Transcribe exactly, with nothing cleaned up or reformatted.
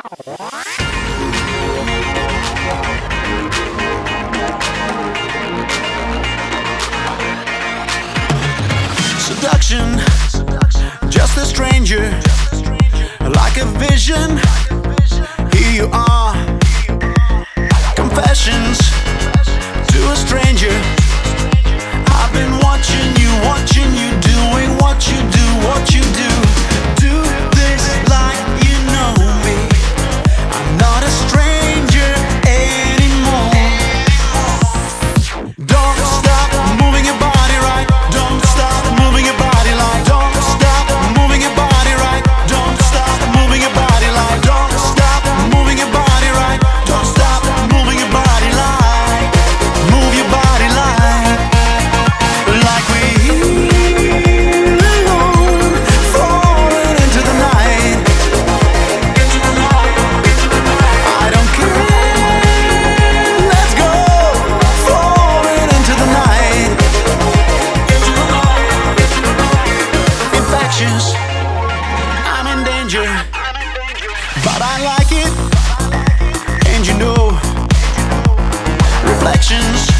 Seduction, just a stranger, like a vision. Here you are, confessions to a stranger. I've been watching you, watching you, doing what you do, what you do. Do this like you know me. I'm not a stranger anymore. Don't stop moving your body right. Don't stop moving your body like. Don't stop moving your body right. Don't stop moving your body like. Don't stop moving your body right. Don't stop moving your body like. Move your body like. Like we alone, falling into the night. I don't care. Let's go, falling into the night. Infections, I'm in danger, but I like it, and you know, reflections.